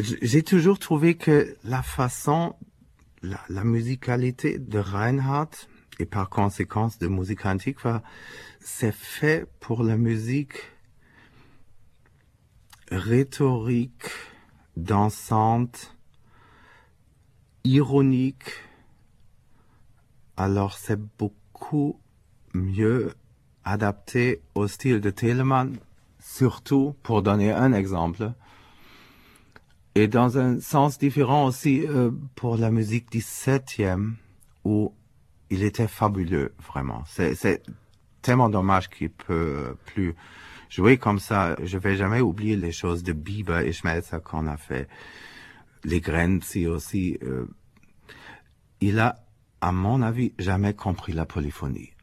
J'ai toujours trouvé que la façon, la musicalité de Reinhardt et par conséquence de musique antique, c'est fait pour la musique rhétorique, dansante, ironique. Alors c'est beaucoup mieux adapté au style de Telemann, surtout pour donner un exemple. Et dans un sens différent aussi pour la musique du 7e, où il était fabuleux, vraiment. C'est tellement dommage qu'il peut plus jouer comme ça. Je vais jamais oublier les choses de Bieber et Schmelzer qu'on a fait. Les Grenzi aussi. Il a, à mon avis, jamais compris la polyphonie.